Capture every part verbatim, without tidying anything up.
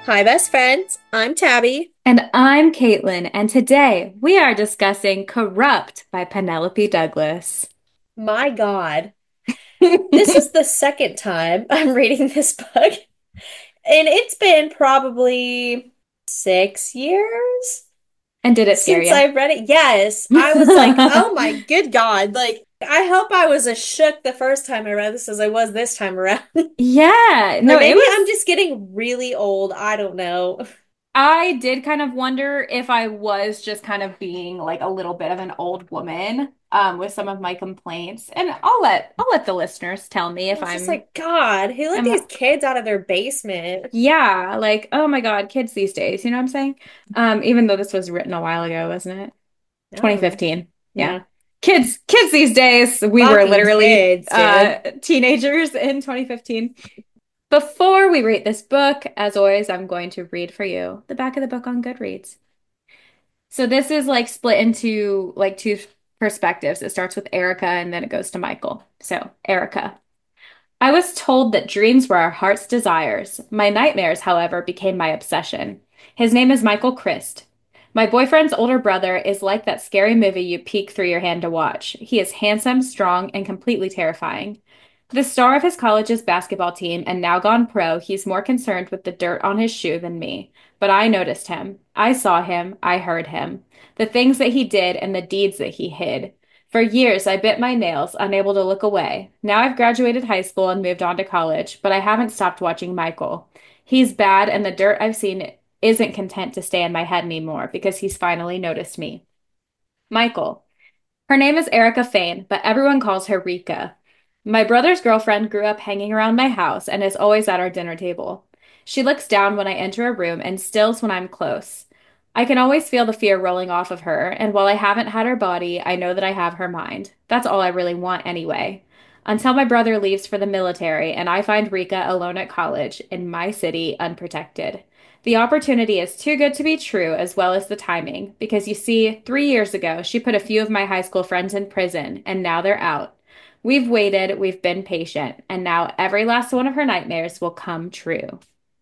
Hi, best friends. I'm Tabby. And I'm Caitlin, and today we are discussing Corrupt by Penelope Douglas. My God, this is the second time I'm reading this book, and it's been probably six years And did it scare since you? I've read it. Yes, I was like, oh my good God. Like, I hope I was as shook the first time I read this as I was this time around. Yeah, Or no, it maybe I'm was. just getting really old. I don't know. I did kind of wonder if I was just kind of being like a little bit of an old woman um, with some of my complaints. And I'll let I'll let the listeners tell me I if was just I'm like, God, who let am these kids out of their basement? yeah, like, oh my God, kids these days, you know what I'm saying? Um, even though this was written a while ago, wasn't it? I don't know. twenty fifteen. Yeah. Yeah. Kids, kids these days, we were Fucking literally kids, uh dude. teenagers in twenty fifteen. Before we rate this book, as always, I'm going to read for you the back of the book on Goodreads. So this is like split into like two perspectives. It starts with Erica and then it goes to Michael. So, Erica. I was told that dreams were our heart's desires. My nightmares, however, became my obsession. His name is Michael Christ. My boyfriend's older brother is like that scary movie you peek through your hand to watch. He is handsome, strong, and completely terrifying. The star of his college's basketball team and now gone pro, he's more concerned with the dirt on his shoe than me. But I noticed him. I saw him. I heard him. The things that he did and the deeds that he hid. For years, I bit my nails, unable to look away. Now I've graduated high school and moved on to college, but I haven't stopped watching Michael. He's bad, and the dirt I've seen isn't content to stay in my head anymore because he's finally noticed me. Michael. Her name is Erica Fain, but everyone calls her Rika. My brother's girlfriend grew up hanging around my house and is always at our dinner table. She looks down when I enter a room and stills when I'm close. I can always feel the fear rolling off of her, and while I haven't had her body, I know that I have her mind. That's all I really want anyway. Until my brother leaves for the military and I find Rika alone at college in my city, unprotected. The opportunity is too good to be true, as well as the timing, because you see, three years ago, she put a few of my high school friends in prison, and now they're out. We've waited, we've been patient, and now every last one of her nightmares will come true.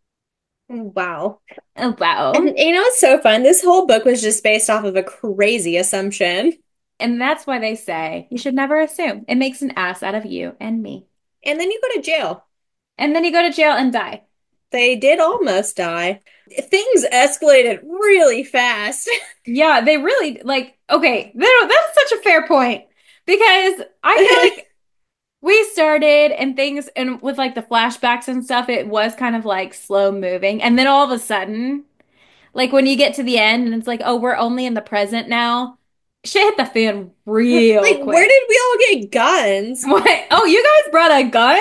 Wow. Oh, And wow. you know what's so fun? This whole book was just based off of a crazy assumption. And that's why they say you should never assume. It makes an ass out of you and me. And then you go to jail. And then you go to jail and die. They did almost die. Things escalated really fast. Yeah, they really like, okay, that- that's such a fair point because I feel like we started and things, and with like the flashbacks and stuff, it was kind of like slow moving. And then all of a sudden, like when you get to the end and it's like, oh, we're only in the present now, shit hit the fan real Like, where quick. did we all get guns? What? Oh, you guys brought a gun?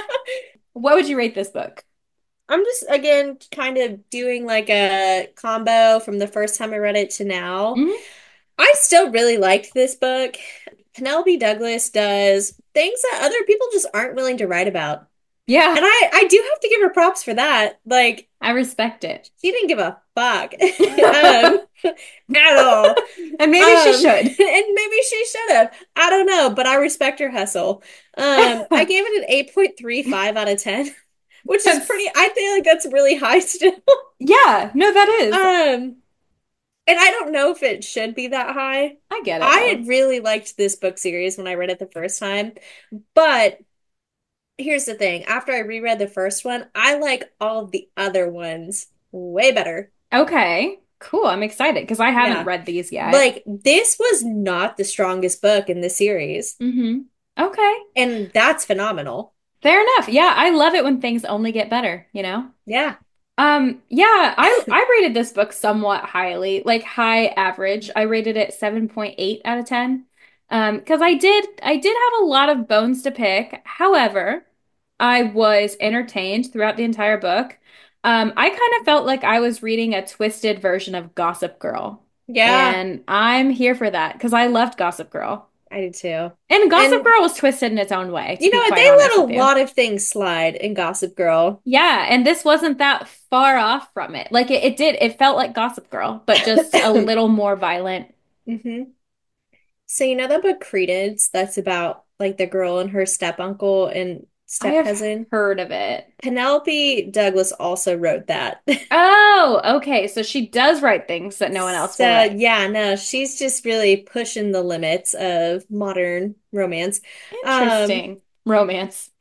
What would you rate this book? I'm just, again, kind of doing like a combo from the first time I read it to now. Mhm. I still really liked this book. Penelope Douglas does things that other people just aren't willing to write about. Yeah, And I, I do have to give her props for that. Like, I respect it. she didn't give a fuck um, at all. And maybe she Um, should. and maybe she should have. I don't know, but I respect her hustle. Um, I gave it an eight point three five out of ten, which is pretty, That's, I feel like that's really high still. yeah, no, that is. Um, and I don't know if it should be that high. I get it I though. really liked this book series when I read it the first time, but here's the thing. After I reread the first one, I like all of the other ones way better. Okay, cool. I'm excited because I haven't Yeah. read these yet. Like, this was not the strongest book in the series, Hmm. Okay, and that's phenomenal. fair enough. Yeah, I love it when things only get better, you know? Yeah. Um, yeah, I I rated this book somewhat highly, like high average. I rated it seven point eight out of ten. Um, because I did I did have a lot of bones to pick. However, I was entertained throughout the entire book. Um, I kind of felt like I was reading a twisted version of Gossip Girl. Yeah, And I'm here for that because I loved Gossip Girl. I do too. And Gossip And Girl was twisted in its own way, to you know be what? quite They honest let a with you. lot of things slide in Gossip Girl. Yeah, and this wasn't that far off from it. Like it, it did, it felt like Gossip Girl, but just a little more violent. hmm So you know that book Credence that's about like the girl and her step uncle and I have step-cousin. heard of it. Penelope Douglas also wrote that. Oh, okay. So she does write things that no one else will So, write. yeah, no, she's just really pushing the limits of modern romance. Um, Interesting. Romance.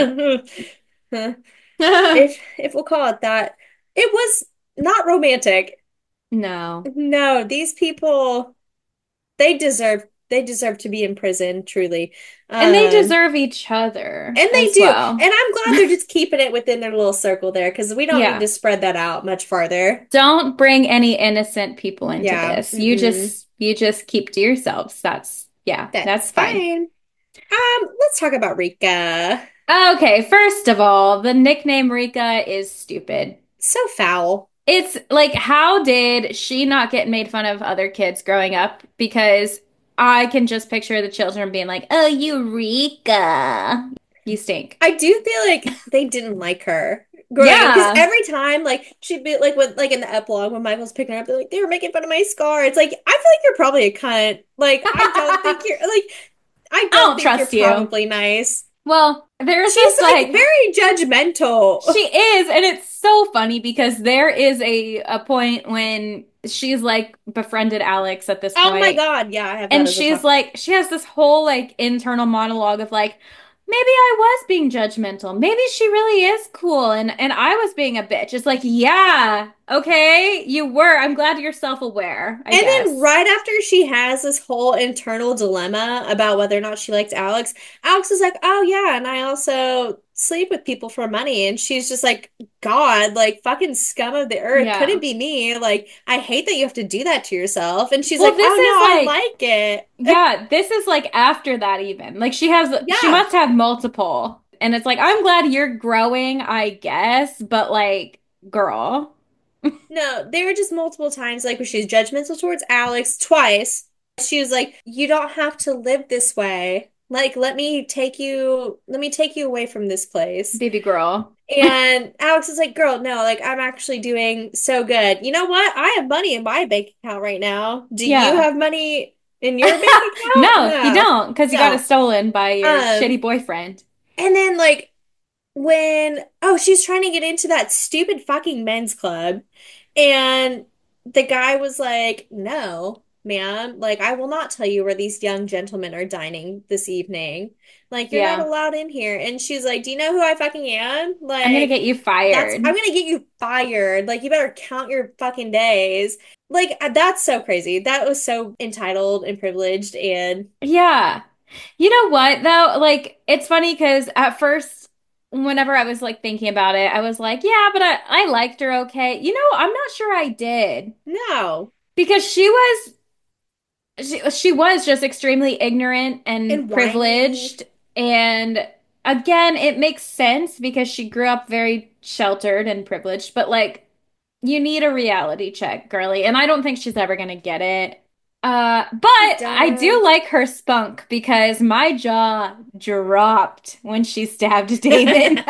if if we'll call it that, it was not romantic. No. No, these people, they deserve they deserve to be in prison, truly. And they Um, deserve each other and they as do. well. And I'm glad they're just keeping it within their little circle there because we don't need Yeah. to spread that out much farther. Don't bring any innocent people into Yeah. this. You Mm-mm. just you just keep to yourselves. That's yeah, That's that's fine. fine. Um, let's talk about Rika. Okay, first of all, the nickname Rika is stupid. So foul. It's like, how did she not get made fun of other kids growing up? Because I can just picture the children being like, "Oh, Eureka, you stink." I do feel like they didn't like her growing up because Yeah. every time, like, she'd be like, when, like in the epilogue when Michael's picking her up, they're like, they were making fun of my scar. It's like, I feel like you're probably a cunt. Like, I don't think I you're like, I don't don't think you're trust you. probably nice. Well, there's She's this like like very judgmental. she is, and it's so funny because there is a a point when she's like befriended Alex at this Oh my point. God. Yeah, I have that And as a she's top. like, she has this whole like internal monologue of like, maybe I was being judgmental. Maybe she really is cool and and I was being a bitch. It's like, yeah, okay, you were. I'm glad you're self-aware, I And then guess. right after she has this whole internal dilemma about whether or not she likes Alex, Alex is like, "Oh yeah, and I also sleep with people for money." And she's just like, "God, like fucking scum of the earth, Yeah. couldn't be me. Like, I hate that you have to do that to yourself." And she's Well, like, this "Oh is no, I like, like it." yeah, this is like after that even. Like she has she Yeah. must have multiple. And it's like, I'm glad you're growing, I guess, but like, girl. No, they were just multiple times like where she's judgmental towards Alex twice. She was like, "You don't have to live this way. Like, let me take you, let me take you away from this place." Baby girl. And Alex is like, "Girl, no, like I'm actually doing so good. You know what? I have money in my bank account right now. Do you Yeah. have money in your bank account?" No, you No. don't, because you got it No. stolen by your Um, shitty boyfriend. and then like when oh, she's trying to get into that stupid fucking men's club, and the guy was like, "No, ma'am, like I will not tell you where these young gentlemen are dining this evening. Like you're not Yeah. allowed in here." And she's like, "Do you know who I fucking am? I'm gonna Like get you that's fired. I'm gonna get you fired. Like you better count your fucking days." Like uh, that's so crazy. That was so entitled and privileged and Yeah. You know what, though? Like, it's funny because at first, whenever I was like thinking about it, I was like, yeah, but I, I liked her okay. You know, I'm not sure I did no. because she was she, she was just extremely ignorant and And whiny. privileged. And again, it makes sense because she grew up very sheltered and privileged, but like you need a reality check, girly, and I don't think she's ever gonna get it. Uh, but She I do does. like her spunk because my jaw dropped when she stabbed Damon.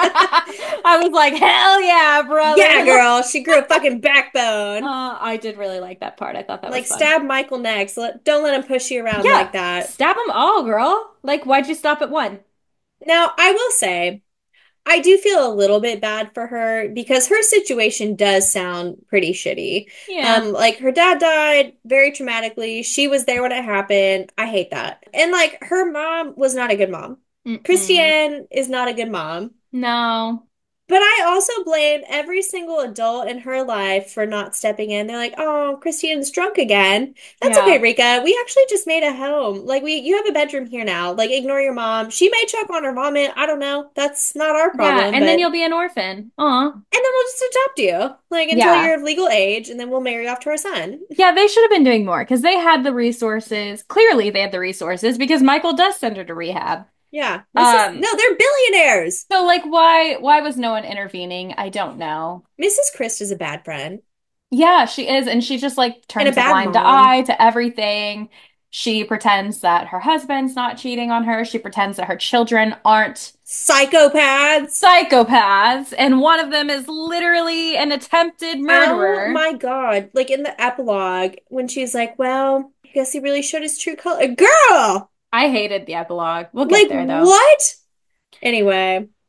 I was like, hell yeah, Yeah, brother. girl, she grew a fucking backbone. Uh, I did really like that part. I thought that was Like fun. stab Michael next. Let, don't let him push you around Yeah, like that. stab them all, girl. Like, why'd you stop at one? Now, I will say, I do feel a little bit bad for her because her situation does sound pretty shitty. Yeah. Um, like her dad died very traumatically. She was there when it happened. I hate that. And like her mom was not a good mom. Mm-mm. Christiane is not a good mom. No. But I also blame every single adult in her life for not stepping in. They're like, "Oh, Christine's drunk again." That's okay, Yeah. Rika. We actually just made a home. Like we you have a bedroom here now. Like ignore your mom. She may choke on her vomit. I don't know. That's not our Yeah, problem, and then but you'll be an orphan. Aw. and then we'll just adopt you. Like until Yeah. you're of legal age and then we'll marry off to our son. Yeah, they should have been doing more because they had the resources. Clearly, they had the resources because Michael does send her to rehab. Yeah. Missus Um, No, they're billionaires. so like why why was no one intervening? I don't know. Missus Christ is a bad friend Yeah, she is, and she just like and a turns a bad blind mom. eye to everything. She pretends that her husband's not cheating on her. She pretends that her children aren't Psychopaths. psychopaths, and one of them is literally an attempted Oh murderer. my God. Like in the epilogue, when she's like, "Well, I guess he really showed his true color." Girl! I hated the epilogue. We'll get Like, there though. what? Anyway.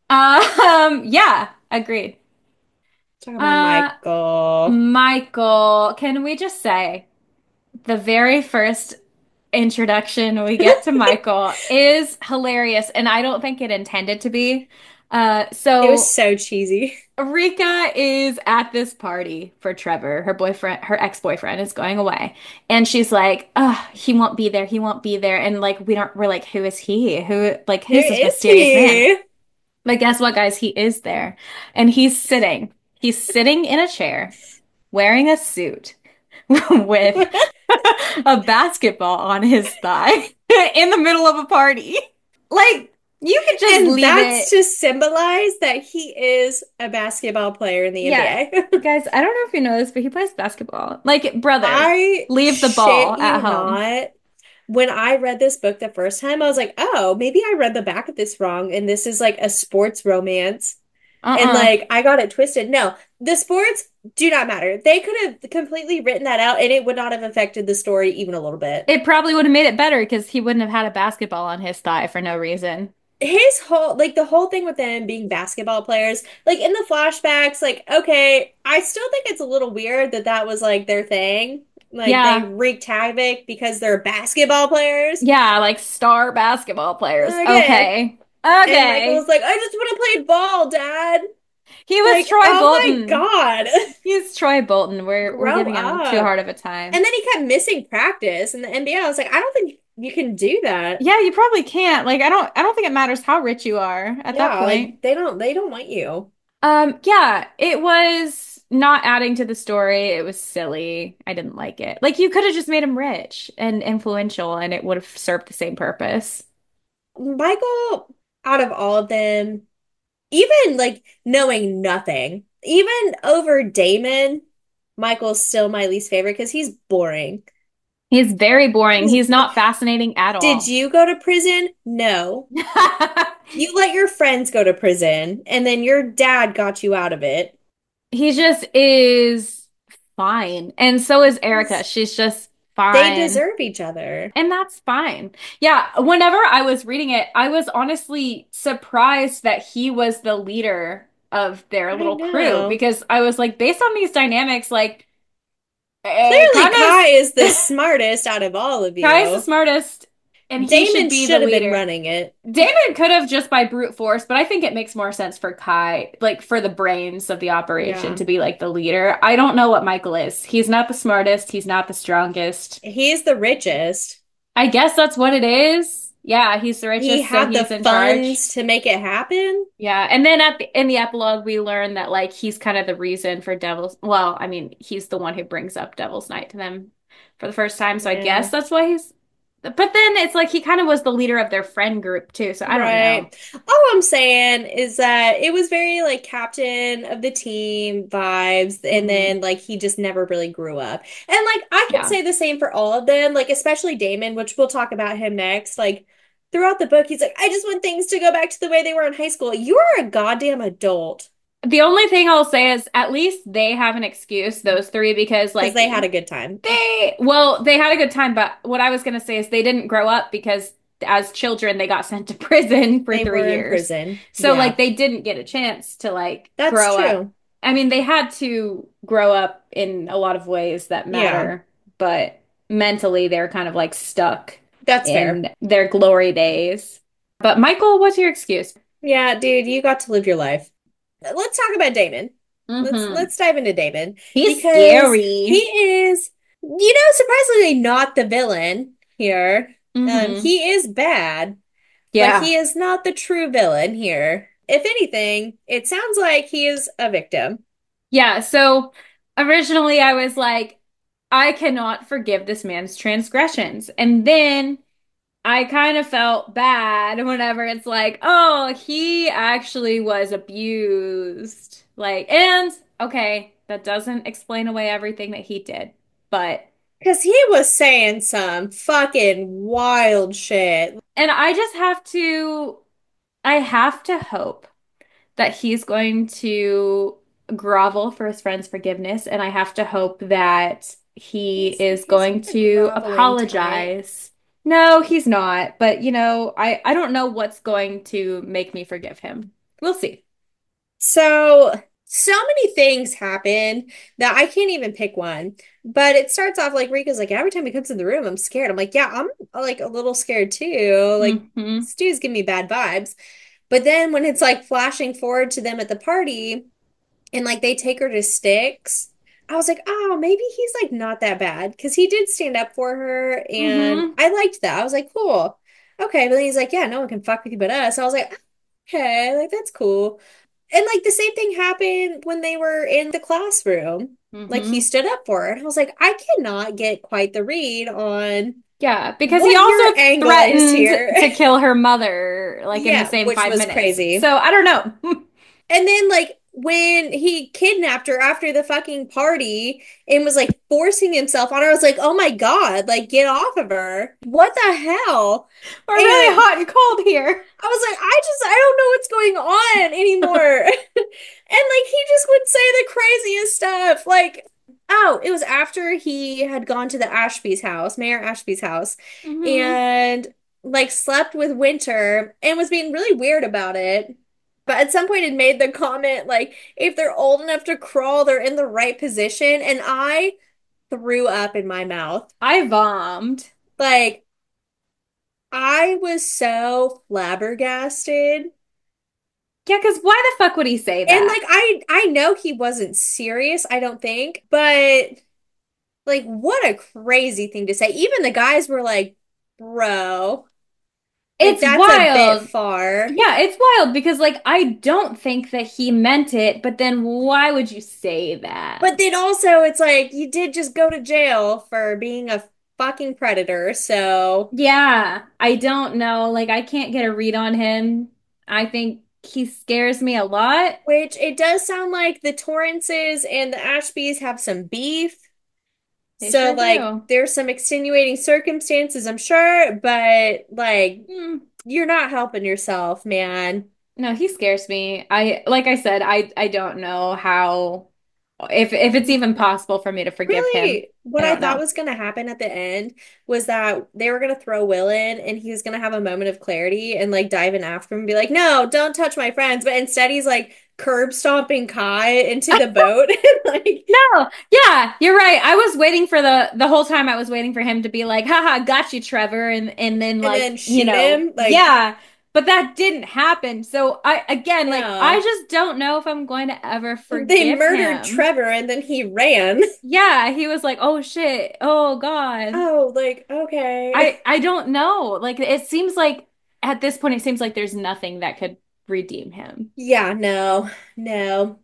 Um, yeah, agreed. Talk about Uh, Michael. Michael, can we just say the very first introduction we get to Michael is hilarious, and I don't think it intended to be. Uh, It was so so cheesy. Rika is at this party for Trevor. Her boyfriend, her ex-boyfriend is going away. And she's like, oh, he won't be there. He won't be there. And like, we don't, we're like, who is he? Who, like, Who who's this is mysterious man? he? But guess what, guys? He is there. And he's sitting. He's sitting in a chair, wearing a suit with a basketball on his thigh in the middle of a party. Like, you could just And leave that's it. to symbolize that he is a basketball player in the Yeah. N B A. Guys, I don't know if you know this, but he plays basketball. Like, brother, I leave the ball shit at you home. not. When I read this book the first time, I was like, oh, maybe I read the back of this wrong, and this is like a sports romance. And Uh-uh. like I got it twisted. No, the sports do not matter. They could have completely written that out and it would not have affected the story even a little bit. It probably would have made it better because he wouldn't have had a basketball on his thigh for no reason. His whole like the whole thing with them being basketball players, like in the flashbacks, like okay, I still think it's a little weird that that was like their thing. Like they Yeah. wreaked havoc because they're basketball players. Yeah, like star basketball players. Okay. Okay. And Michael was Okay. like, I just want to play ball, Dad. He was Like, Troy oh my Bolton. God. He's Troy Bolton. We're we're Grow giving him too up. hard of a time. And then he kept missing practice in the N B A. I was like, I don't think you can do that. Yeah, you probably can't. Like, I don't I don't think it matters how rich you are at that Yeah, point. like they don't they don't want you. Um, yeah, it was not adding to the story. It was silly. I didn't like it. Like you could have just made him rich and influential and it would have served the same purpose. Michael, out of all of them, even like knowing nothing, even over Damon, Michael's still my least favorite because he's boring. He's very boring. 'Cause, He's uh, not fascinating at did all. you go to prison? No. You let your friends go to prison, and then your dad got you out of it. He just is fine. And so is Erica. 'Cause She's just they fine. deserve each other. And that's fine. Yeah, whenever I was reading it, I was honestly surprised that he was the leader of their I little crew know. because I was like, based on these dynamics, like, it Clearly, kind Kai is the of smartest out of all of Kai's the you. smartest and he should Damon be the should have been leader. running it. Damon could have just by brute force, but I think it makes more sense for Kai, like for the brains of the operation Yeah. to be like the leader. I don't know what Michael is. He's not the smartest, he's not the strongest. He's the richest. I guess that's what it is. Yeah, he's the He richest, so had the he's in charge. funds to make it happen. Yeah, and then at the in the epilogue we learn that like he's kind of the reason for Devil's, well, I mean, he's the one who brings up Devil's Night to them for the first time, so I guess Yeah. that's why he's but then it's like he kind of was the leader of their friend group too, so I don't know. Right. All I'm saying is that it was very like captain of the team vibes, and Hmm. then like he just never really grew up. And like I could Yeah. say the same for all of them, like especially Damon, which we'll talk about him next. Like throughout the book, he's like, I just want things to go back to the way they were in high school. You are a goddamn adult The only thing I'll say is at least they have an excuse, those three, because because like they had a good time. they, well, they had a good time, but what I was gonna say is they didn't grow up because as children they got sent to prison for They three were in years. prison. So Yeah, like they didn't get a chance to like that's grow up. true. I mean, they had to grow up in a lot of ways that Yeah, matter, but mentally they're kind of like stuck that's fair. in their glory days. But Michael, what's your excuse? Yeah, dude, you got to live your life. Let's talk about Damon. Let's Hmm. let's dive into Damon He's because he scary. is, you know, surprisingly not the villain here. Um, Hmm. he is bad, but Yeah. he is not the true villain here. If anything, it sounds like he is a victim. Yeah, so originally I was like, I cannot forgive this man's transgressions. And then I kind of felt bad whenever it's like, oh, he actually was abused. Like, and okay, that doesn't explain away everything that he did. But, Because he was saying some fucking wild shit. and I just have to, I have to hope that he's going to grovel for his friend's forgiveness, and I have to hope that he He's is he's going not a to groveling type. apologize. No, he's not, but you know, I I don't know what's going to make me forgive him. We'll see. So, so many things happen that I can't even pick one. But it starts off like Rika's like, every time he comes in the room, I'm scared. I'm like, yeah, I'm like a little scared too. Like, Hmm. Stu's giving me bad vibes. But then when it's like flashing forward to them at the party and like they take her to Sticks, I was like, oh, maybe he's like not that bad because he did stand up for her and Hmm. I liked that. I was like, cool. Okay. But then he's like, yeah, no one can fuck with you but us. I was like, okay, like that's cool. And like the same thing happened when they were in the classroom. Like he Hmm. stood up for her. And I was like, I cannot get quite the read on Yeah, because he what also your angle is threatened here. to kill her mother, like in the Yeah, same which five was minutes. crazy. So I don't know. And then like when he kidnapped her after the fucking party and was like forcing himself on her, I was like, oh my God, like get off of her. What the hell? We're really And hot and cold here. I was like, I just, I don't know what's going on anymore. And like he just would say the craziest stuff. Like, oh, it was after he had gone to the Ashby's house, Mayor Ashby's house, Hmm. and like slept with Winter and was being really weird about it. But at some point had made the comment like, if they're old enough to crawl, they're in the right position. And I threw up in my mouth. I bombed. Like, I was so flabbergasted. Yeah, because why the fuck would he say And that? like I I know he wasn't serious, I don't think, but like what a crazy thing to say. Even the guys were like, "Bro, like It's that's a bit wild. far." Yeah, it's wild because like I don't think that he meant it, but then why would you say that? But then also it's like you did just go to jail for being a fucking predator, so Yeah, I don't know. Like I can't get a read on him. I think he scares me a lot. which it does sound like the Torrances and the Ashbys have some beef. They So sure like do. there's some extenuating circumstances, I'm sure, but like Hmm. you're not helping yourself, man. No, he scares me. I like I said, I I don't know how if if it's even possible for me to forgive him. Really, I what I don't thought know. was going to happen at the end was that they were going to throw Will in and he was going to have a moment of clarity and like dive in after him and be like, no, don't touch my friends. But instead, he's like curb stomping Kai into the boat. And like, No, yeah, you're right. I was waiting for the the whole time I was waiting for him to be like, haha, got you, Trevor, and and then and then like, you shoot know, him. Like, yeah. But that didn't happen. So I again, like, I no, just don't know if I'm going to ever they forgive murdered him. Trevor and then he ran. Yeah, he was like, "Oh shit. Oh God." Oh, like, okay. I I don't know. Like it seems like at this point it seems like there's nothing that could redeem him. Yeah, no, no.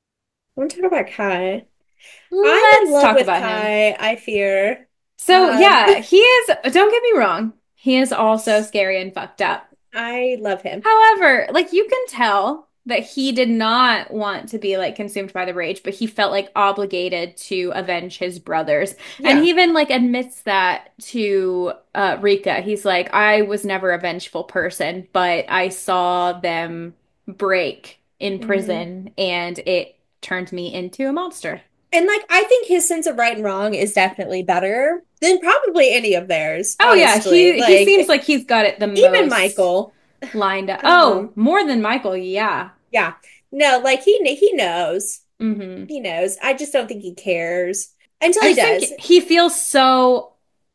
I want to talk about Kai. I'm in Let's love talk with about him. Kai, I fear. So Um, yeah, he is, don't get me wrong, he is also scary and fucked up. I love him. However, like you can tell that he did not want to be like consumed by the rage, but he felt like obligated to avenge his brothers. And Yeah. he even like admits that to uh Rika. He's like, I was never a vengeful person, but I saw them break in Hmm. prison and it turned me into a monster. And like I think his sense of right and wrong is definitely better than probably any of theirs, Oh yeah, honestly. he he seems Like like he's got it the even most Michael. lined up. Oh, Um, more than Michael, yeah. yeah. No, like he he knows. Hmm. He knows. I just don't think he cares until I he just think does. he feels so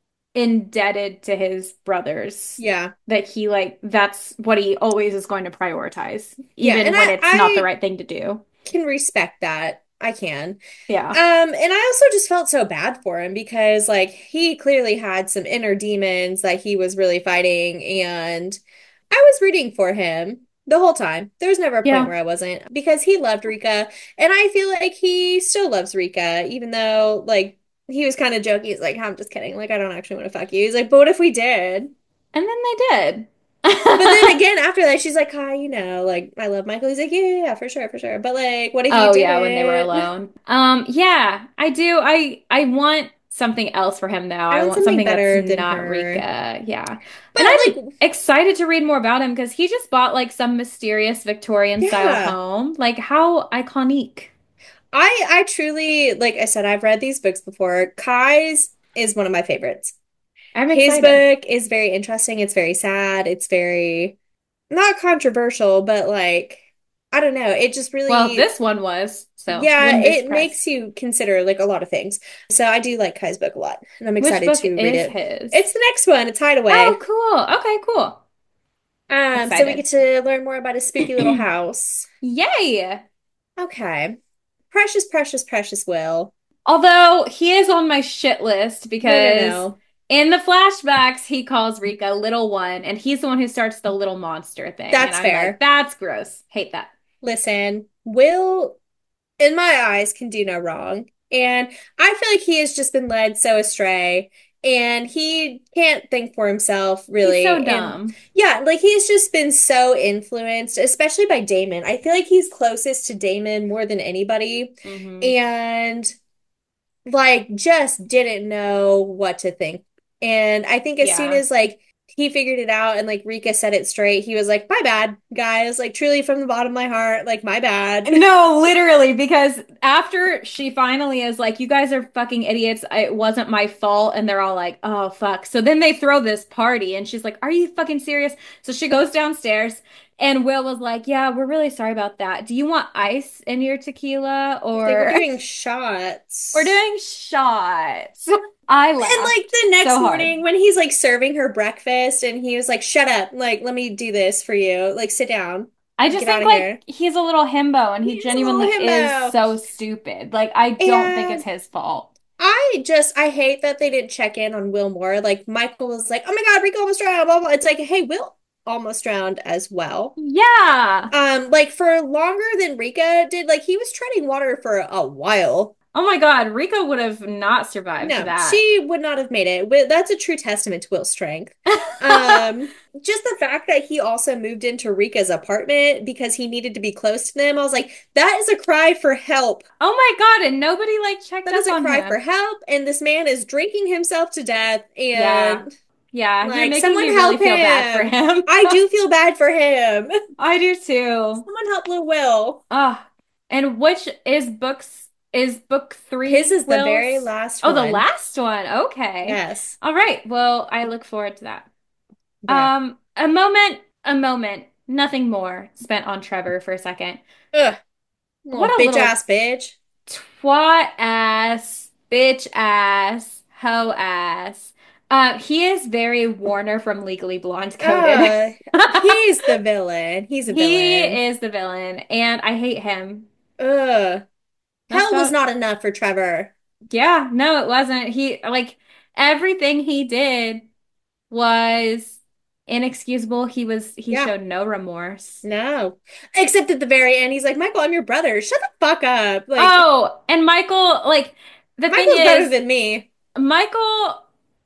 indebted to his brothers Yeah. that he like that's what he always is going to prioritize, Yeah, even and when I it's not the I right thing to do. can respect that. I can. Yeah. Um, and I also just felt so bad for him because like he clearly had some inner demons that he was really fighting, and I was rooting for him the whole time. There was never a point Yeah. where I wasn't because he loved Rika, and I feel like he still loves Rika, even though like he was kind of joking. He's like, I'm just kidding. Like, I don't actually want to fuck you. He's like, but what if we did? And then they did. But then again, after that, she's like, hi, you know, like, I love Michael. He's like, yeah, yeah, yeah, for sure, for sure. But like, what if you Oh yeah, when they were didn't? alone. Um, yeah, I do. I I want something else for him though. I I want want something something that's better than not her. Rika. Yeah. And But I'm like, excited to read more about him because he just bought like some mysterious Victorian style yeah, home. Like how iconic. I I truly, like I said, I've read these books before. Kai's is one of my favorites. I'm His excited. book is very interesting. It's very sad. It's very not controversial, but like. I don't know. It just Well, really, this one was, so yeah, wouldn't be it surprised. makes you consider like a lot of things. So I do like Kai's book a lot, and I'm Which excited book to read is it. his? It's the next one. It's Oh, Hideaway. cool. Okay, cool. Um, so we Excited. get to learn more about his spooky little house. Yay! Okay. Precious, precious, precious Will. Although he is on my shit list No, no, because no. in the flashbacks, he calls Rika little one, and he's the one who starts the little monster thing. And That's I'm like, fair. that's gross. Hate that. Listen, Will, in my eyes, can do no wrong. And I feel like he has just been led so astray and he can't think for himself, He's so really. And dumb. yeah, like he's just been so influenced, especially by Damon. I feel like he's closest to Damon more than anybody. Hmm. And like just didn't know what to think. And I think as soon Yeah. as like he figured it out and like Rika said it straight, he was like, my bad, guys. Like truly from the bottom of my heart, like my bad. No, literally, because after she finally is like, you guys are fucking idiots. It wasn't my fault. And they're all like, oh, fuck. So then they throw this party and she's like, are you fucking serious? So she goes downstairs and Will was like, yeah, we're really sorry about that. Do you want ice in your tequila He's like, we're or doing we're shots. doing shots? I And like laughed the next so hard. morning when he's like serving her breakfast and he was like, shut up, like, let me do this for you. Like, sit down, I just get out think of like here. he's a little himbo and he He's a little genuinely is himbo. so stupid. Like, I don't think it's And his fault. I just I hate that they didn't check in on Will more. Like Michael was like, "Oh my God, Rico almost drowned." Blah blah. It's like, hey, Will almost drowned as well. Yeah. Um, like for longer than Rika did. Like he was treading water for a while. Oh my God, Rico would have not survived No, that. she would not have made it. Wi- That's a true testament to Will's strength. Um, just the fact that he also moved into Rika's apartment because he needed to be close to them. I was like, that is a cry for help. Oh my God, and nobody like checked That is up a on cry for him. help, and this man is drinking himself to death, Yeah. and Yeah, you're like, making someone me really help feel bad for him. him. I do feel bad for him. I do too. Someone help little Will. Ah, and which is books is book His three is the very Will's? last Oh, the one. last one. Okay. Yes. All right. Well, I look forward to that. Yeah. Um, a moment, a moment, nothing more spent on Trevor for a second. Ugh. What Little a bitch little ass bitch. twat ass, bitch ass, hoe ass. Uh, he is very Warner from Legally Blonde coded. Uh, he's the villain. He's a He villain. is the villain, and I hate him. Ugh. That's Hell was about, not enough for Trevor. yeah, no, it wasn't. He, like, everything he did was inexcusable. He was, he Yeah. showed no remorse. No. Except at the very end, he's like, Michael, I'm your brother. Shut the fuck up. Like, Oh, and Michael, like, the thing Michael's better is, than me. Michael,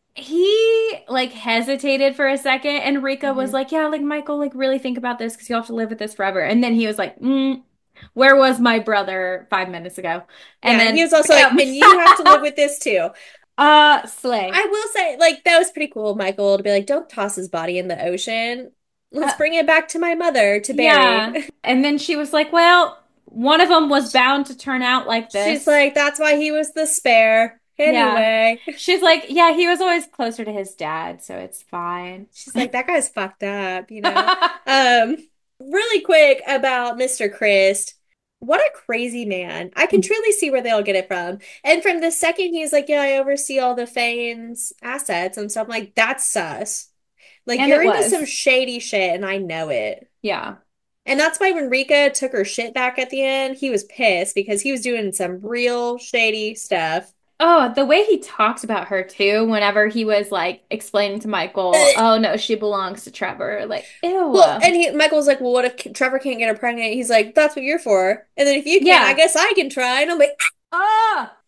he like hesitated for a second, and Rika was Mhm. like, "Yeah, like Michael, like really think about this because you have to live with this forever." And then he was like, mm, "Where was my brother five minutes ago?" And Yeah, and he then, was also like, bam, and you have to live with this too. uh, Slay. I will say, like, that was pretty cool of Michael to be like, don't toss his body in the ocean. Let's Uh, bring it back to my mother to bury. yeah. And then she was like, "Well, one of them was bound to turn out like She's this." like, that's why he was the spare. Yeah. Anyway, She's like, "Yeah, he was always closer to his dad, so it's fine." she's like, that guy's fucked up, you know? Um, really quick about mister Christ. What a crazy man. I can truly see where they all get it from. And from the second he's like, yeah, I oversee all the Fane's assets and stuff, I'm like, that's sus. Like, And you're it into some was. shady shit, and I know it. Yeah. And that's why when Rika took her shit back at the end, he was pissed because he was doing some real shady stuff. Oh, the way he talks about her too, whenever he was like explaining to Michael, Ugh. oh no, she belongs to Trevor. Like, ew. Well, and he Michael's like, well, what if Trevor can't get her pregnant? He's like, that's what you're for. And then if you can't, I Yeah. guess I can try. And I'm like, Ah,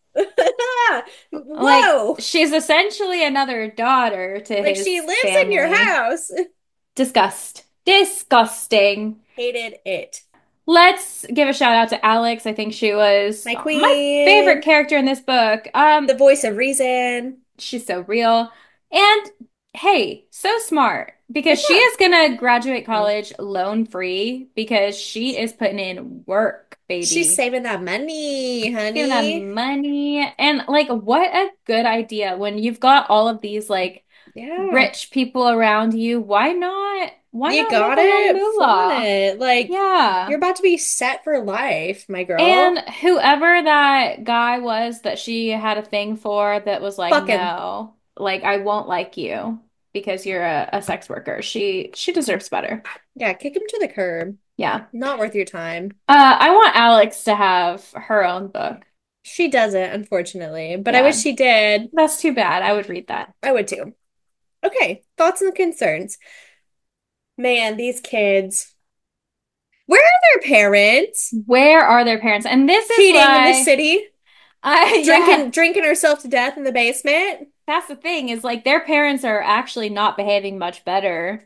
like whoa, she's essentially another daughter to like she his lives in your family. house. Disgust. Disgusting. Hated it. Let's give a shout out to Alex. I think she was My my favorite queen, character in this book. Um, the voice of reason. she's so real. And hey, so smart because she Yeah. is gonna graduate Mhm. college loan free because she is putting in work, She's baby. saving that money, Giving that honey. money. And like, what a good idea when you've got all of these like Yeah. rich people around you, why not why You not make got a little it. Flaunt moolah? it. Like, Yeah. you're about to be set for life, my And girl. whoever that guy was that she had a thing for that was like, Fuck him. no, like I won't like you because you're a, a sex worker. She she deserves better. Yeah, kick him to the curb. Yeah. Not worth your time. Uh, I want Alex to have her own book. She doesn't, unfortunately, but I wish Yeah. she did. That's too bad. I would read that. I would too. Okay, thoughts and concerns. Man, these kids. Where are their parents? Where are their parents? And this is Cheating in the why city, I yeah, drinking drinking herself to death in the basement. that's the thing is like their parents are actually not behaving much better.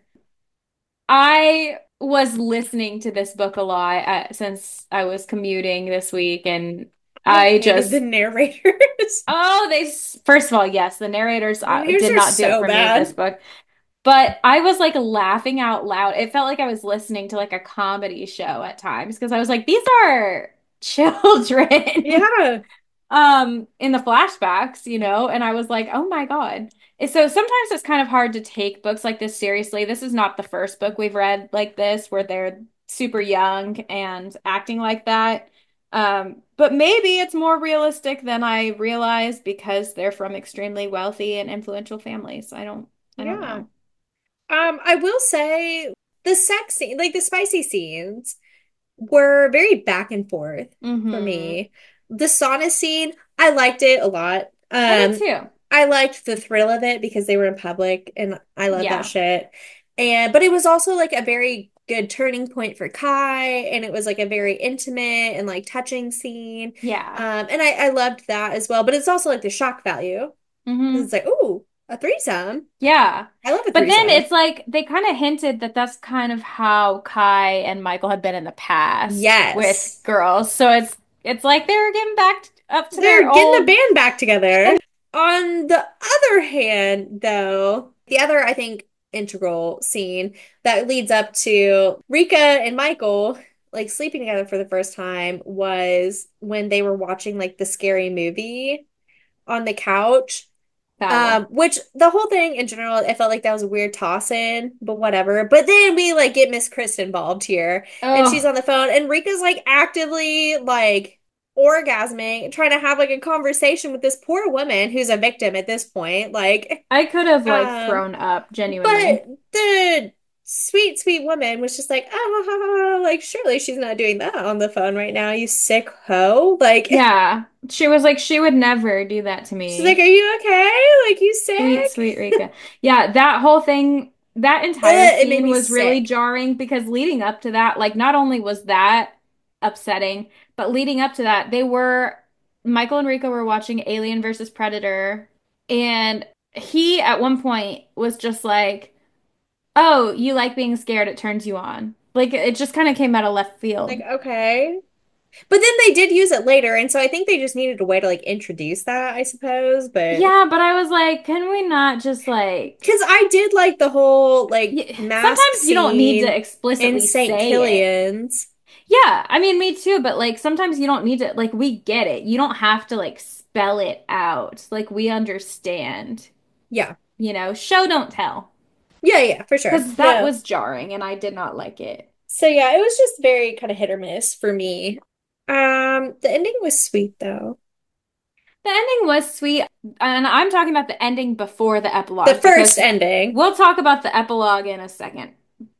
I was listening to this book a lot uh, since I was commuting this week, and I I hated the just, narrators. oh, they, first of all, yes, the narrators The uh, narrators did are not do it so for me this bad. book, but I was like laughing out loud. It felt like I was listening to like a comedy show at times because I was like, these are children. Yeah. um in the flashbacks, you know, and I was like, "Oh my God." And so sometimes it's kind of hard to take books like this seriously. This is not the first book we've read like this where they're super young and acting like that. Um, but maybe it's more realistic than I realized because they're from extremely wealthy and influential families. I don't I don't Yeah. know. Um, I will say the sex scene, like the spicy scenes, were very back and forth for Mm-hmm. me. The sauna scene, I liked it a lot. I did Um, too. I liked the thrill of it because they were in public and I love that Yeah. shit. And but it was also like a very good turning point for Kai, and it was like a very intimate and like touching scene. Yeah. Um, and I, I loved that as well. But it's also like the shock value because Mm-hmm. it's like, ooh, a threesome. Yeah. I love a But then threesome. it's like they kind of hinted that that's kind of how Kai and Michael had been in the past with Yes. girls. So it's it's like they were getting back up to their They're getting the old. band back together. On the other hand, though, the other, I think, integral scene that leads up to Rika and Michael like sleeping together for the first time was when they were watching like the scary movie on the couch. Um, Foul. which the whole thing in general, I felt like that was a weird toss in, but whatever. But then we like get Miss Chris involved here, and she's Oh, on the phone, and Rika's like actively like orgasming, trying to have like a conversation with this poor woman who's a victim at this point. Like, I could have like um, thrown up genuinely. but the sweet, sweet woman was just like, oh, like surely she's not doing that on the phone right now, you sick hoe. Like, Yeah. She was like she would never do that to she's like, me. are you okay? Like, you Sweet, sick? sweet Rika. Yeah, that whole thing, that entire Ugh, it made scene me was really sick. jarring because leading up to that, like not only was that upsetting, but leading up to that, they were Michael and Rika were watching Alien versus Predator, and he at one point was just like, "Oh, you like being scared, it turns you on." Like it just kind of came out of left Like, field. okay. But then they did use it later, and so I think they just needed a way to like introduce that, I suppose. But Yeah, but I was like, can we not just like because I did like the whole like y- mask sometimes you don't need to scene in explicitly Saint say it. Killian's. Yeah, I mean, me too, but like sometimes you don't need to, like, we get it. You don't have to like spell it out. Like, we understand, Yeah. you know, show don't tell. Yeah, yeah, for sure. Because that No. was jarring and I did not like it. So yeah, it was just very kind of hit or miss for me. Um, the ending was sweet though. The ending was sweet, and I'm talking about the ending before the The epilogue first because ending. we'll talk about the epilogue in a second.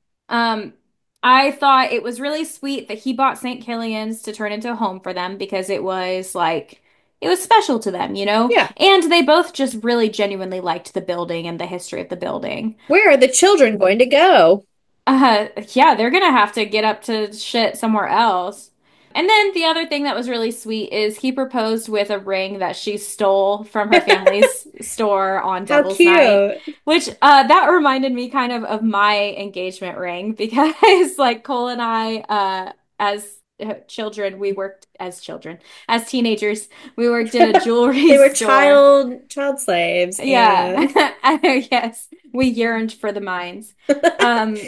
Um, I thought it was really sweet that he bought Saint Killian's to turn into a home for them because it was like it was special to them, you know? Yeah. And they both just really genuinely liked the building and the history of the building. Where are the children going to go? Uh, yeah, they're gonna have to get up to shit somewhere else. And then the other thing that was really sweet is he proposed with a ring that she stole from her family's store on How Devil's Night, cute. which uh that reminded me kind of of my engagement ring because like Cole and I uh as uh, children we worked as children as teenagers we worked at a jewelry They were store. child child slaves Yeah. and Yes, we yearned for the mines. Um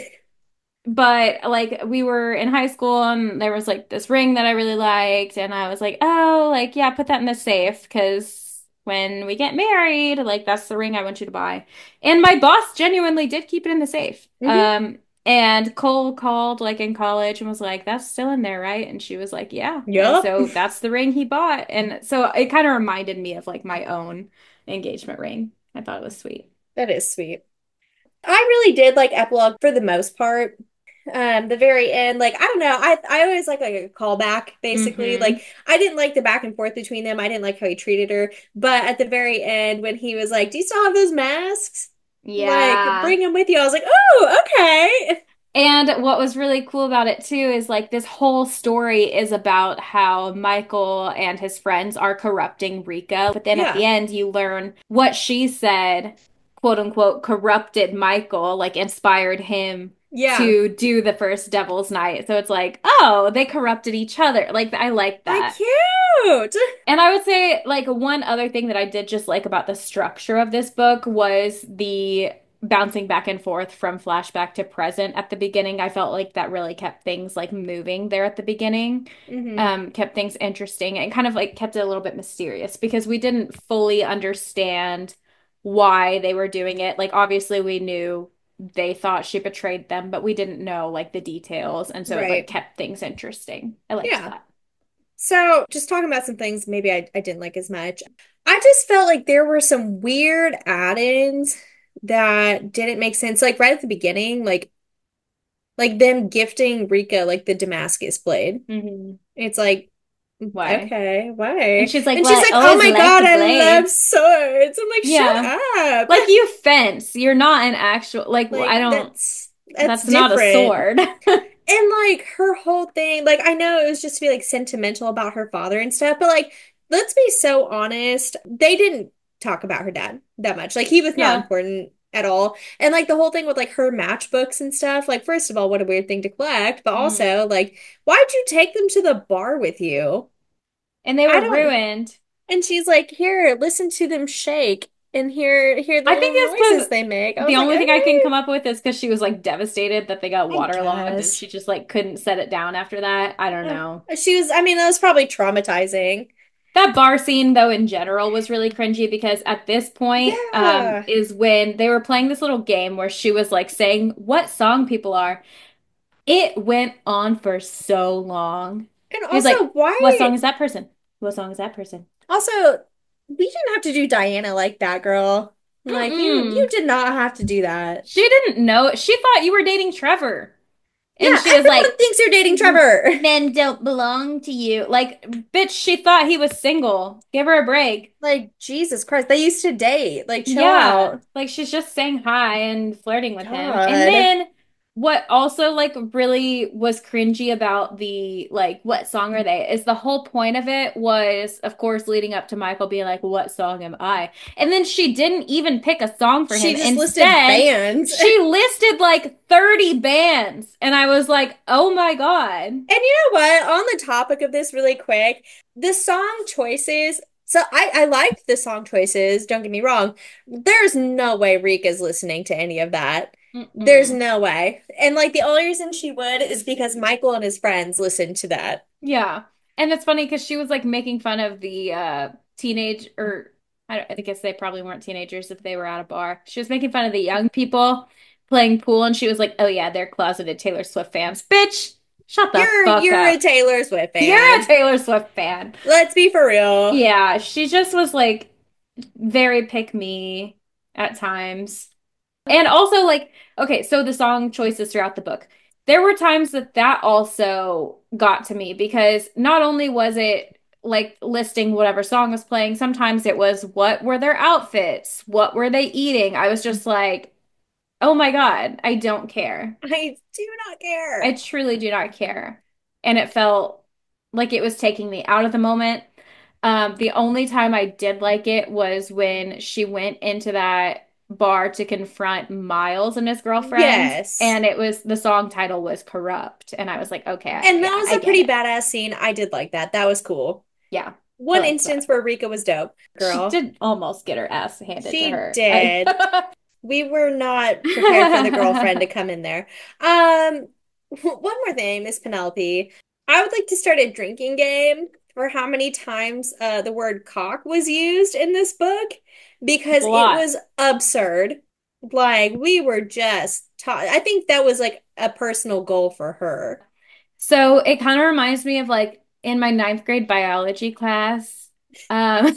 but like we were in high school and there was like this ring that I really liked and I was like, "Oh, like yeah, put that in the safe because when we get married, like that's the ring I want you to buy. And my boss genuinely did keep it in the safe. Hmm. Um, and Cole called like in college and was like, "That's still in there, right?" And she was like, "Yeah." And Yep. so that's the ring he bought. And so it kind of reminded me of like my own engagement ring. I thought it was sweet. That is sweet. I really did like epilogue for the most part. Um, the very end, like I don't know, I I always like like a callback, basically. Mm-hmm. Like I didn't like the back and forth between them. I didn't like how he treated her. But at the very end, when he was like, "Do you still have those masks? Like, Yeah. bring them with you." I was like, "Oh, okay." And what was really cool about it too is like this whole story is about how Michael and his friends are corrupting Rika. But then at the Yeah. end, you learn what she said, quote unquote, corrupted Michael, like inspired him Yeah. to do the first Devil's Night. So it's like, oh, they corrupted each other. Like, I like Like that. cute. And I would say, like, one other thing that I did just like about the structure of this book was the bouncing back and forth from flashback to present at the beginning. I felt like that really kept things like moving there at the beginning, Hmm. um, kept things interesting and kind of like kept it a little bit mysterious because we didn't fully understand why they were doing it. Like, obviously, we knew they thought she betrayed them, but we didn't know like the details. And so it like Right. kept things interesting. I liked Yeah. that. So, just talking about some things maybe I, I didn't like as much. I just felt like there were some weird add-ins that didn't make sense. Like right at the beginning, like like them gifting Rika like the Damascus blade. Hmm. It's like, Why? okay, And why? she's like, And "Well, she's I like, "Oh always my liked God, I love blades." swords." I'm like, "Shut Yeah. up." Like you fence. You're not an actual like I Like don't that's that's that's not a different. sword. And like her whole thing, like I know it was just to be like sentimental about her father and stuff, but like let's be so honest, they didn't talk about her dad that much. Like he was not Yeah. important at all. And like the whole thing with like her matchbooks and stuff, like first of all, what a weird thing to collect, but Hmm. also like why'd you take them to the bar with you? And they I were don't. ruined. And she's like, "Here, listen to them shake and hear hear the I think little it's noises because they make." I was the like, only thing I can "Okay, come up with is because she was like devastated that they got I waterlogged and guess." she just like couldn't set it down after that. I don't Uh, know. she was, I mean, that was probably traumatizing. That bar scene, though, in general was really cringy because at this point, um, Yeah. is when they were playing this little game where she was like saying what song people are. It went on for so long. And He was like, also, "What song why? is that person? What song is that person?" Also, we didn't have to do Diana like that, girl. Like you, you Mm-mm. did not have to do that. She didn't know. She thought you were dating Trevor. And Yeah, she was everyone like, thinks you're dating Trevor. "Men don't belong to you." Like, bitch, she thought he was single. Give her a break. Like, Jesus Christ, they used to date. Like, chill Yeah, out. like she's just saying hi and flirting with him. And God. then what also like really was cringy about the like what song are they is the whole point of it was of course leading up to Michael being like what song am I? And then she didn't even pick a song for She him. just listed Instead, bands. she listed like thirty bands and I was like, "Oh my God." And you know what? On the topic of this, really quick, the song choices. So I I liked the song choices. Don't get me wrong. There's no way Rika's listening to any of that. There's Mm-mm. no way. And like the only reason she would is because Michael and his friends listened to that. Yeah. And it's funny because she was like making fun of the uh teenage or I, don't- I guess they probably weren't teenagers if they were at a bar. She was making fun of the young people playing pool and she was like, "Oh yeah, they're closeted Taylor Swift fans." Bitch, shut the You're fuck you're a up. Taylor Swift You're a fan. Taylor Swift fan. Let's be for real. Yeah, she just was like very pick me at times. And also, like, okay, so the song choices throughout the book. There were times that that also got to me because not only was it like listing whatever song was playing, sometimes it was what were their outfits? What were they eating? I was just like, oh my God, I don't care. I do not I care. truly do not care. And it felt like it was taking me out of the moment. Um, the only time I did like it was when she went into that bar to confront Miles and his girlfriend, Yes. and it was the song title was Corrupt, and I was like, okay, And that yeah, was I a get pretty it. badass scene. I did like that. That was cool. Yeah, I One liked instance that. where Rika was dope, She girl. did almost get her ass handed to She her. I did. We were not prepared for the girlfriend to come in there. Um, one more thing, Miss Penelope. I would like to start a drinking game for how many times uh, the word cock was used in this book A because it lot. was absurd. Like we were just taught. I think that was like a personal goal for her. So it kind of reminds me of like in my ninth grade biology class. Um,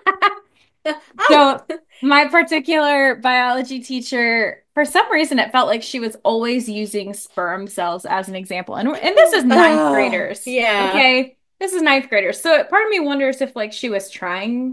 Oh, so my particular biology teacher, for some reason, it felt like she was always using sperm cells as an example. And, and this is ninth oh, graders, yeah. okay? This is ninth graders. So part of me wonders if like she was trying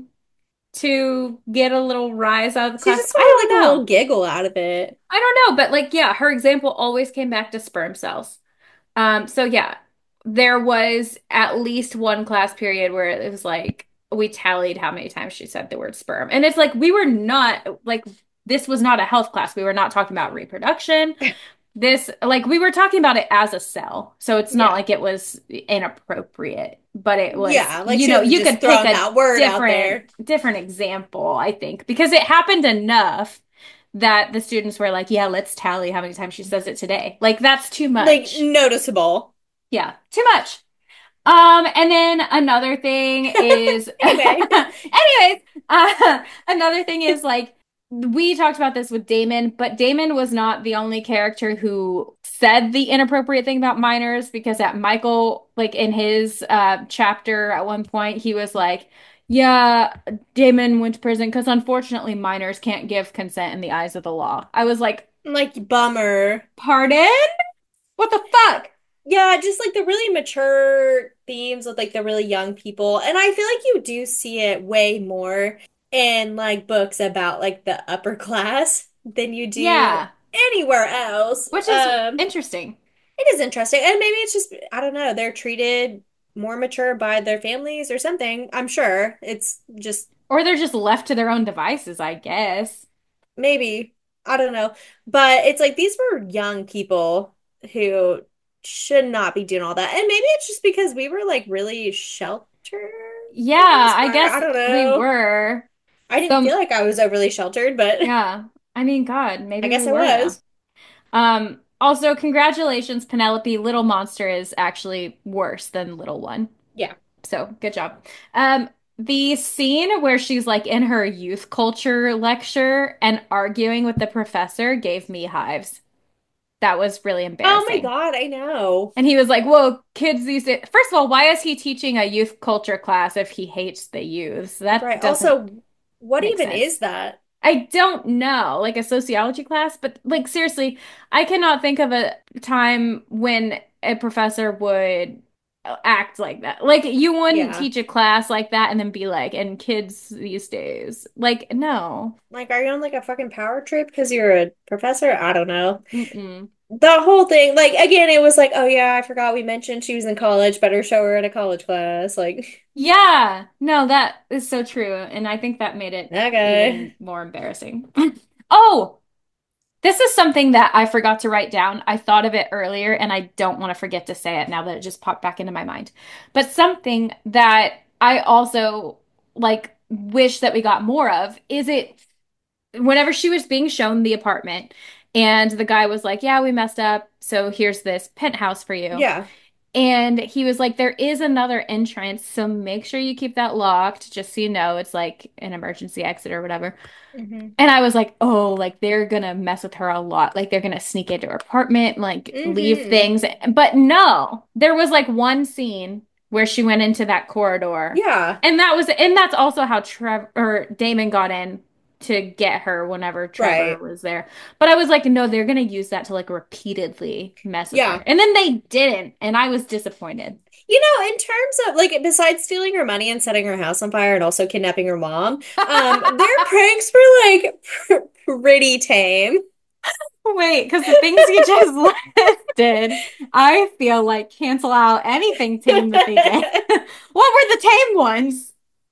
to get a little rise out of the She class. just I wanted like don't a know. little giggle out of it. I don't know, but like, yeah, her example always came back to sperm cells. Um, so yeah, there was at least one class period where it was like we tallied how many times she said the word sperm. And it's like we were not like this was not a health class. We were not talking about reproduction. This like we were talking about it as a cell. So it's not Yeah. like it was inappropriate, but it was, Yeah, like you she know, wasn't you just could pick throwing a that word out different there. different example, I think, because it happened enough that the students were like, yeah, let's tally how many times she says it today. Like that's too Like much. noticeable. Yeah, too much. Um, and then another thing is, Anyway. anyways, uh, another thing is like we talked about this with Damon, but Damon was not the only character who said the inappropriate thing about minors because at Michael, like in his uh chapter at one point, he was like, yeah, Damon went to prison because unfortunately minors can't give consent in the eyes of the law. I was like, Like bummer. pardon? What the fuck? Yeah, just like the really mature themes with like the really young people. And I feel like you do see it way more in like books about like the upper class than you do Yeah, anywhere else. which is Um, interesting. it is interesting. And maybe it's just, I don't know, they're treated more mature by their families or something. I'm sure. It's just Or they're just left to their own devices, I guess. maybe, I don't know. But it's like these were young people who should not be doing all that. And maybe it's just because we were like really sheltered for the Yeah, most I part. I guess don't we know. were. I didn't feel So, like I was overly sheltered, but yeah. I mean, God, I maybe we guess I were now. was. Um, also, congratulations, Penelope. Little Monster is actually worse than Little One. Yeah. So, good job. Um, the scene where she's like in her youth culture lecture and arguing with the professor gave me hives. That was really Oh my embarrassing. God, I know. And he was like, "Whoa, kids these days." First of all, why is he teaching a youth culture class if he hates the youths? That Right. doesn't Also, what make even sense. is that? I don't know, like a sociology class, but like seriously, I cannot think of a time when a professor would act like that. Like you wouldn't Yeah. teach a class like that and then be like, "And kids these days." Like, no. Like, are you on like a fucking power trip because you're a professor? I don't know. Mm-mm. The whole thing, like, again, it was like, oh yeah, I forgot we mentioned she was in college. Better show her in a college class. Like, Yeah, no, that is so true. And I think that made it okay. even more embarrassing. Oh, this is something that I forgot to write down. I thought of it earlier and I don't want to forget to say it now that it just popped back into my mind. But something that I also like wish that we got more of is it whenever she was being shown the apartment and the guy was like, "Yeah, we messed up. So here's this penthouse for you." Yeah. And he was like, there is another entrance, so make sure you keep that locked, just so you know it's like an emergency exit or whatever. Hmm. And I was like, oh, like they're gonna mess with her a lot. Like they're gonna sneak into her apartment, like leave Hmm. things. But no, there was like one scene where she went into that corridor. Yeah. And that was, and that's also how Trevor or Damon got in to get her whenever Trevor Right. was there. But I was like, no, they're gonna use that to like repeatedly mess with her. Yeah. And then they didn't, and I was disappointed. You know, in terms of like, besides stealing her money and setting her house on fire and also kidnapping her mom, um, their pranks were like pr pretty tame. Wait, because the things you just listed, I feel like cancel out anything tame that they did. What were the tame ones?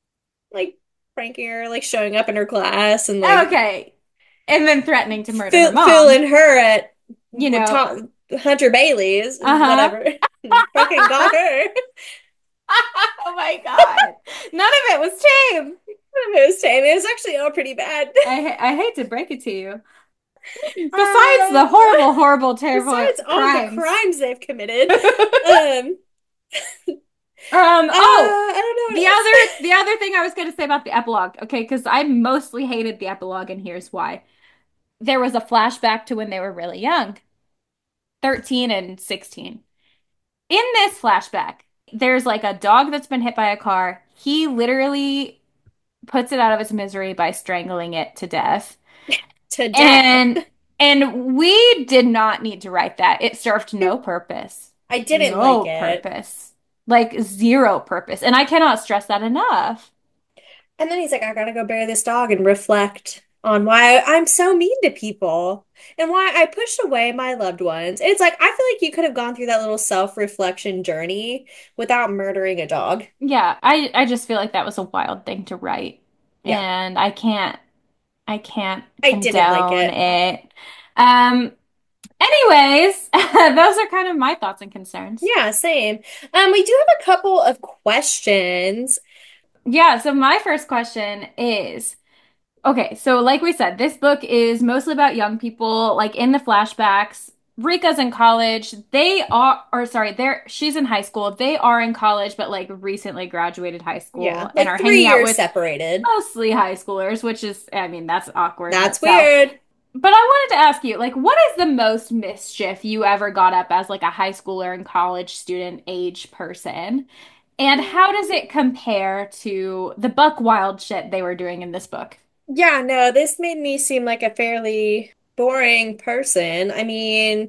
Like pranking her, like showing up in her class and like Okay. And then threatening to murder her fill mom. filling her at You what know, Tom, Hunter Bailey's, uh-huh. whatever. Fucking got her. Oh my God. None of it was tame. It was tame. It was actually all pretty bad. I I hate to break it to you. Besides the Um, horrible, horrible, terrible besides all the crimes. crimes they've committed, um, Um, Uh, oh, I don't know the what other else. the other thing I was going to say about the epilogue, okay, because I mostly hated the epilogue, and here's why. There was a flashback to when they were really young, thirteen and sixteen. In this flashback, there's like a dog that's been hit by a car. He literally puts it out of its misery by strangling it to death. To death. And and we did not need to write that. It served no purpose. I didn't like No it. purpose. Like zero purpose. And I cannot stress that enough. And then he's like, I gotta go bury this dog and reflect on why I'm so mean to people and why I pushed away my loved ones. And it's like, I feel like you could have gone through that little self-reflection journey without murdering a dog. Yeah, I I just feel like that was a wild thing to write. Yeah, And I can't I can't I didn't like condone it. it. Um anyways, those are kind of my thoughts and concerns. Yeah, same. Um, we do have a couple of questions. Yeah, so my first question is okay, so like we said, this book is mostly about young people, like in the flashbacks. Rika's in college. They are, or sorry, they're she's in high school. They are in college, but like recently graduated high Yeah, school and like are three hanging out years with separated. mostly high schoolers, which is, I mean, that's awkward in That's itself. weird. But I wanted to ask you, like, what is the most mischief you ever got up as like a high schooler and college student age person? And how does it compare to the buck wild shit they were doing in this book? Yeah, no, this made me seem like a fairly boring person. I mean,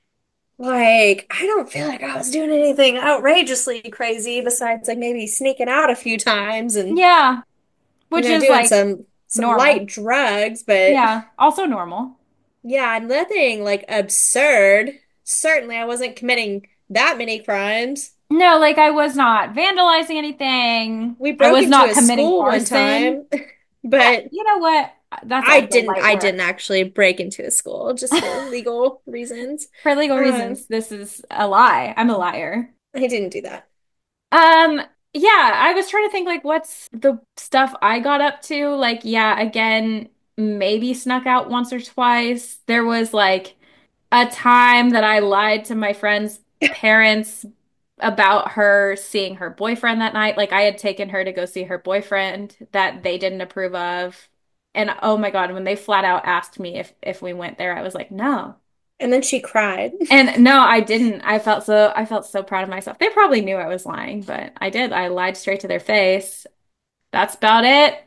like, I don't feel like I was doing anything outrageously crazy besides like maybe sneaking out a few times and, Yeah, you which know, is doing like some some light normal. drugs, but Yeah, also normal. yeah, nothing like absurd. Certainly I wasn't committing that many crimes. No, like I was not vandalizing anything. We I broke was into not a committing school one arson. time, Yeah, but you know what? That's I also didn't light I didn't work. actually break into a school just for legal reasons. For legal Um, reasons, this is a lie. I'm a liar. I didn't do that. Um, yeah, I was trying to think like what's the stuff I got up to? Like, yeah, again, maybe snuck out once or twice. There was like a time that I lied to my friend's parents about her seeing her boyfriend that night. Like I had taken her to go see her boyfriend that they didn't approve of. And oh my God, when they flat out asked me if if we went there, I was like, no. And then she cried. And no, I didn't. I felt so I felt so proud of myself. They probably knew I was lying, but I did. I lied straight to their face. That's about it.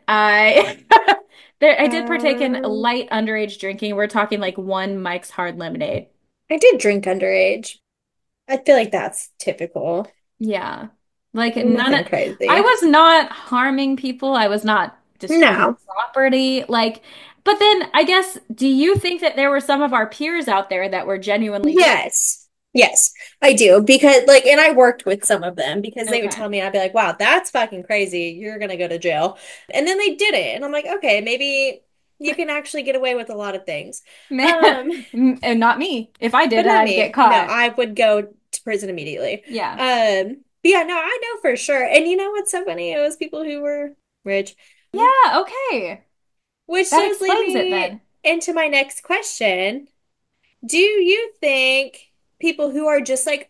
I there I did partake in Um, light underage drinking. We're talking like one Mike's Hard Lemonade. I did drink underage. I feel like that's typical. Yeah. Like none of, Nothing I crazy. was not harming people. I was not destroying No. property. Like, but then I guess, do you think that there were some of our peers out there that were genuinely doing? Yes. Yes, I do. Because, like, and I worked with some of them because they would Okay. tell me, I'd be like, wow, that's fucking crazy. You're gonna go to jail. And then they did it. And I'm like, okay, maybe you can actually get away with a lot of things. Um, And not me. If I but did it, not I'd get me. No, caught. I would go to prison immediately. Yeah. Um, but yeah, no, I know for sure. And you know what's so funny? It was people who were rich. Yeah, okay. Which That does lead explains it me then. into my next question. Do you think people who are just like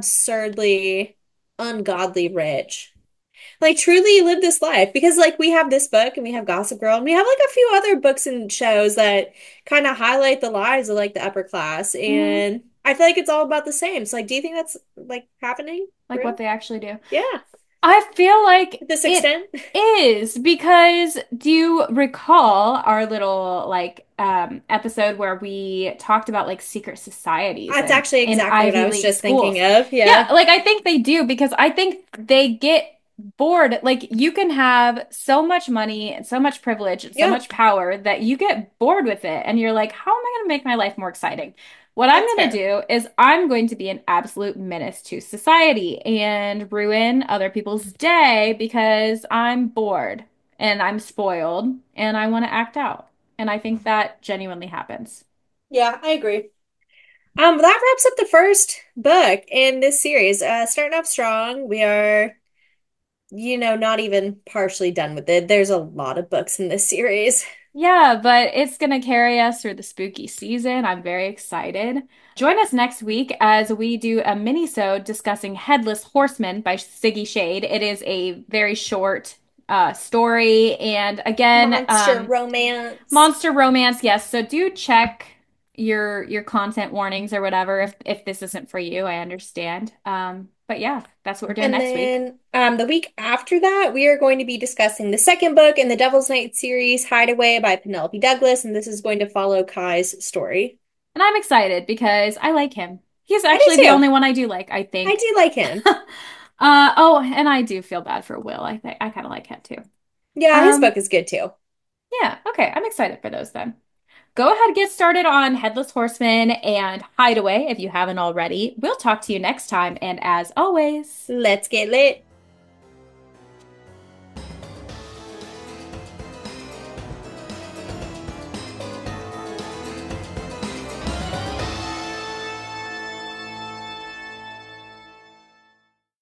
absurdly ungodly rich, like truly live this life? Because like we have this book and we have Gossip Girl and we have like a few other books and shows that kind of highlight the lives of like the upper class. Hmm. And I feel like it's all about the same. So like, do you think that's like happening for Like what real? they actually do. Yeah, I feel like to this it extent. is because do you recall our little like um episode where we talked about like secret societies That's and actually in exactly what I Ivy was League just thinking schools? of. Yeah, Yeah. like I think they do because I think they get bored. Like you can have so much money and so much privilege and so Yeah, much power that you get bored with it and you're like, how am I going to make my life more exciting? What I'm that's going to fair. do is I'm going to be an absolute menace to society and ruin other people's day because I'm bored and I'm spoiled and I want to act out. And I think that genuinely happens. Yeah, I agree. Um, that wraps up the first book in this series. Uh, starting off strong. We are, you know, not even partially done with it. There's a lot of books in this series. Yeah, but it's going to carry us through the spooky season. I'm very excited. Join us next week as we do a mini-sode discussing Headless Horseman by Siggy Shade. It is a very short uh, story, and again, Monster um, romance. monster romance. Yes, so do check your your content warnings or whatever if if this isn't for you. I understand. Um, but yeah, that's what we're doing And next week. then um, the week after that, we are going to be discussing the second book in the Devil's Night series, Hideaway by Penelope Douglas, and this is going to follow Kai's story. And I'm excited because I like him. He's I actually do the too. only one I do like, I I think. do like him. Uh oh, and I do feel bad for Will. I think I kind of like him too. Yeah, his Um, book is good too. yeah, okay, I'm excited for those then. Go ahead and get started on Headless Horseman and Hideaway if you haven't already. We'll talk to you next time, and as always, Let's get lit.